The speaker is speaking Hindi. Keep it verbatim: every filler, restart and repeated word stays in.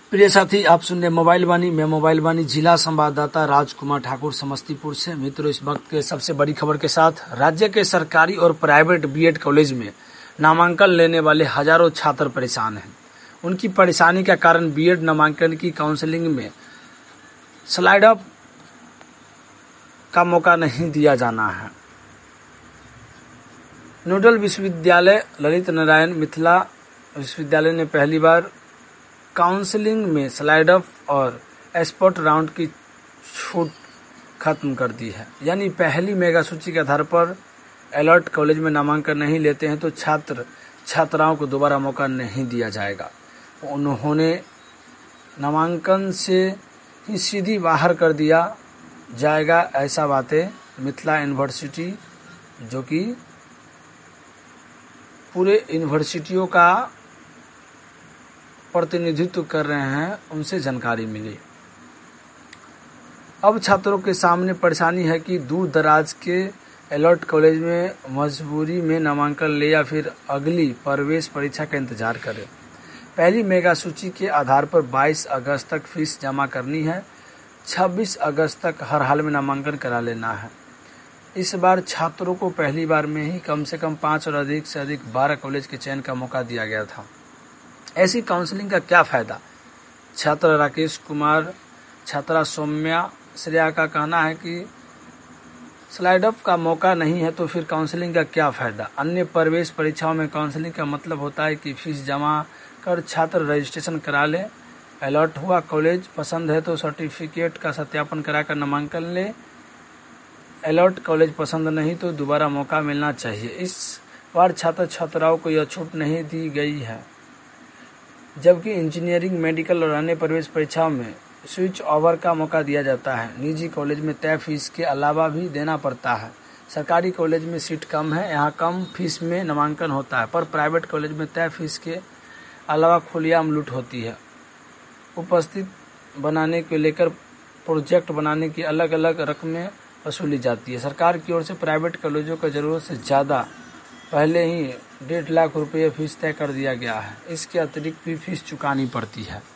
प्रिय साथी, आप सुन रहे मोबाइल वाणी। मैं मोबाइल वाणी जिला संवाददाता राजकुमार ठाकुर समस्तीपुर से। मित्रों, इस वक्त के सबसे बड़ी खबर के साथ राज्य के सरकारी और प्राइवेट बीएड कॉलेज में नामांकन लेने वाले हजारों छात्र परेशान हैं। उनकी परेशानी का कारण बीएड नामांकन की काउंसलिंग में स्लाइड अप का मौका नहीं दिया जाना है। नोडल विश्वविद्यालय ललित नारायण मिथिला विश्वविद्यालय ने पहली बार काउंसलिंग में स्लाइड अप और स्पॉट राउंड की छूट खत्म कर दी है। यानी पहली मेगा सूची के आधार पर अलर्ट कॉलेज में नामांकन नहीं लेते हैं तो छात्र छात्राओं को दोबारा मौका नहीं दिया जाएगा। उन्होंने नामांकन से ही सीधी बाहर कर दिया जाएगा, ऐसा बातें मिथिला यूनिवर्सिटी, जो कि पूरे यूनिवर्सिटियों का प्रतिनिधित्व कर रहे हैं, उनसे जानकारी मिली। अब छात्रों के सामने परेशानी है कि दूर दराज के अलर्ट कॉलेज में मजबूरी में नामांकन ले या फिर अगली प्रवेश परीक्षा का इंतजार करें। पहली मेगा सूची के आधार पर बाईस अगस्त तक फीस जमा करनी है। छब्बीस अगस्त तक हर हाल में नामांकन करा लेना है। इस बार छात्रों को पहली बार में ही कम से कम पाँच और अधिक से अधिक बारह कॉलेज के चयन का मौका दिया गया था। ऐसी काउंसलिंग का क्या फायदा? छात्र राकेश कुमार, छात्रा सौम्या श्रेया का कहना है कि स्लाइड अप का मौका नहीं है तो फिर काउंसलिंग का क्या फायदा। अन्य प्रवेश परीक्षाओं में काउंसलिंग का मतलब होता है कि फीस जमा कर छात्र रजिस्ट्रेशन करा ले। अलर्ट हुआ कॉलेज पसंद है तो सर्टिफिकेट का सत्यापन कराकर नामांकन ले। अलर्ट कॉलेज पसंद नहीं तो दोबारा मौका मिलना चाहिए। इस बार छात्र छात्राओं को यह छूट नहीं दी गई है, जबकि इंजीनियरिंग, मेडिकल और अन्य प्रवेश परीक्षाओं में स्विच ओवर का मौका दिया जाता है। निजी कॉलेज में तय फीस के अलावा भी देना पड़ता है। सरकारी कॉलेज में सीट कम है, यहाँ कम फीस में नामांकन होता है, पर प्राइवेट कॉलेज में तय फीस के अलावा खुलेआम लूट होती है। उपस्थित बनाने को लेकर प्रोजेक्ट बनाने की अलग अलग रकमें वसूली जाती है। सरकार की ओर से प्राइवेट कॉलेजों का जरूरत से ज़्यादा पहले ही डेढ़ लाख रुपये फीस तय कर दिया गया है। इसके अतिरिक्त भी फीस चुकानी पड़ती है।